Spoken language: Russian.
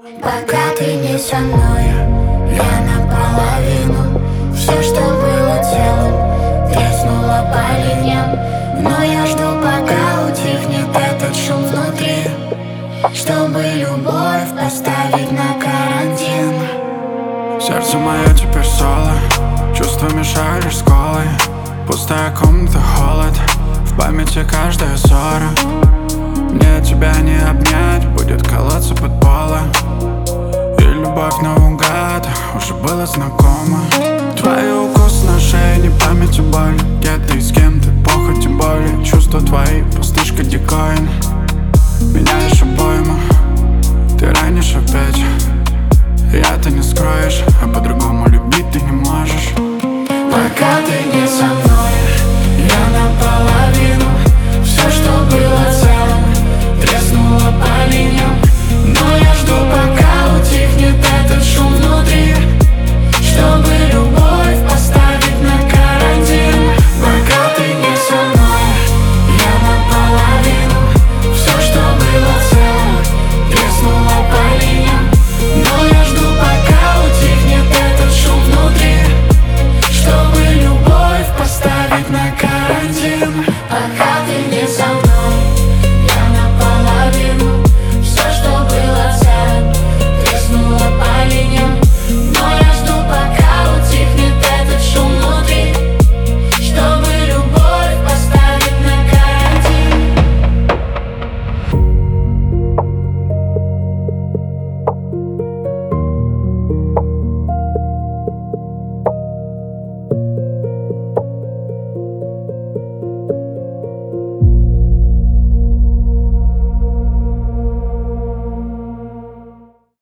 Пока ты не со мной, я наполовину. Все, что было целым, треснуло по линиям. Но я жду, пока утихнет этот шум внутри, чтобы любовь поставить на карантин. Сердце мое теперь соло, чувства мешают лишь сколы. Пустая комната, холод, в памяти каждая ссора. Мне тебя не обнять, будет колоться под полом. И любовь наугад уже была знакома. Твои укусы на шее, не память и боль.